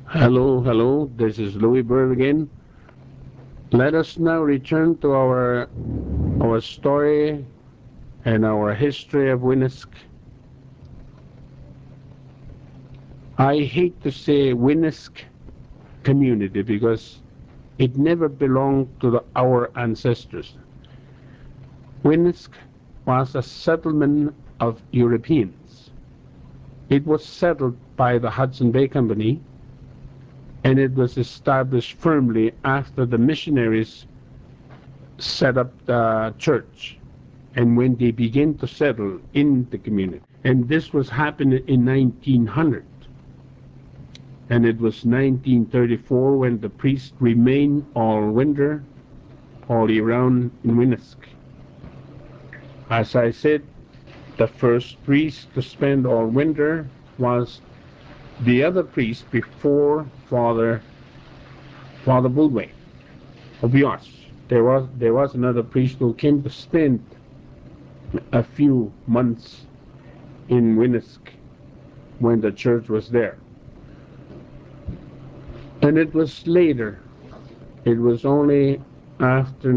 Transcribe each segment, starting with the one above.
Hello, this is Louis Bird again. Let us now return to our story and our history of Winnisk. I hate to say Winnisk community because it never belonged to our ancestors. Winnisk was a settlement of Europeans. It was settled by the Hudson Bay Company, and it was established firmly after the missionaries set up the church and when they began to settle in the community. And this was happening in 1900. And it was 1934 when the priest remained all winter, all year round in Winnisk. As I said, the first priest to spend all winter was the other priest before Father Bulway of yours. There was another priest who came to spend a few months in Winnisk when the church was there. And it was later, it was only after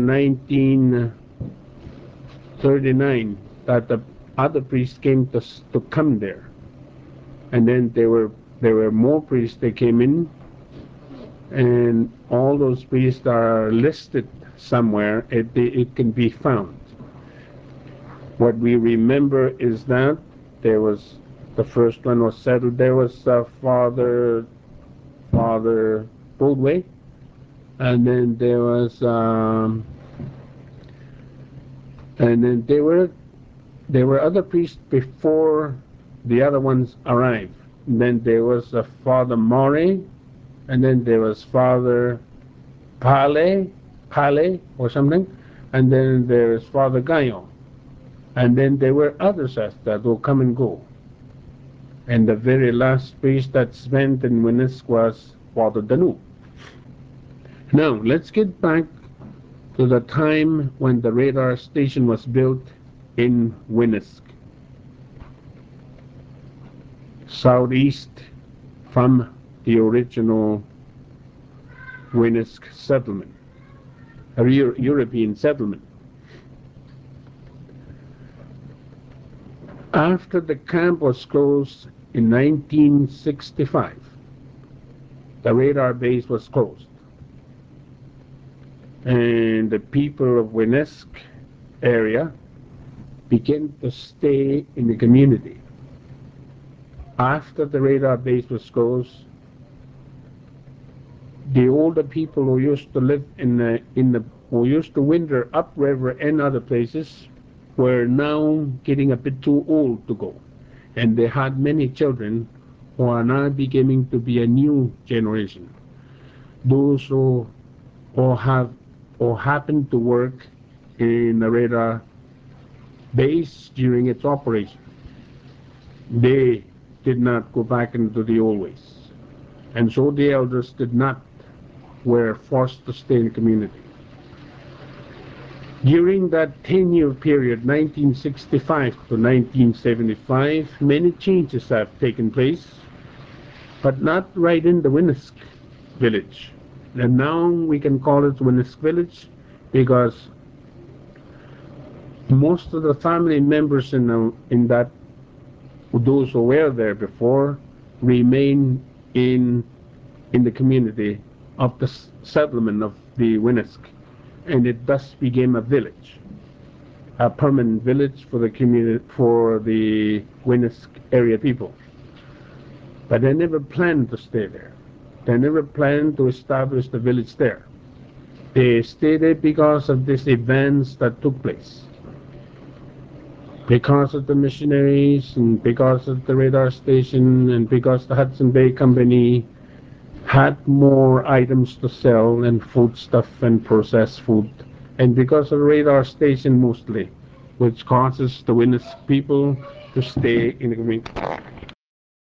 1939 that the other priests came to come there. And then there were more priests that came in, and all those priests are listed somewhere. It can be found. What we remember is that there was the first one was settled. There was Father Boldway, and then there were other priests before the other ones arrived. And then there was a Father Maury, and then there was Father Pale or something, and then there is Father Gaillon, and then there were others as that will come and go. And the very last priest that spent in Winnisk was Father Danube. Now let's get back to the time when the radar station was built in Winnisk, southeast from the original Winnisk settlement, a European settlement. After the camp was closed in 1965, the radar base was closed, and the people of Winnisk area began to stay in the community. After the radar base was closed, the older people who used to live who used to winter upriver and other places were now getting a bit too old to go, and they had many children who are now beginning to be a new generation. Those who have or happen to work in the radar base during its operation. They did not go back into the old ways, and so the elders did not were forced to stay in the community. During that 10-year period, 1965 to 1975, many changes have taken place, but not right in the Winnisk village. And now we can call it Winnisk village because most of the family members in that, those who were there before, remain in the community of the settlement of the Winnisk, and it thus became a village, a permanent village for the community, for the Winnisk area people. But they never planned to stay there. They never planned to establish the village there. They stayed there because of these events that took place, because of the missionaries, and because of the radar station, and because the Hudson Bay Company had more items to sell and food stuff and processed food, and because of the radar station mostly, which causes the Winnisk people to stay in the community.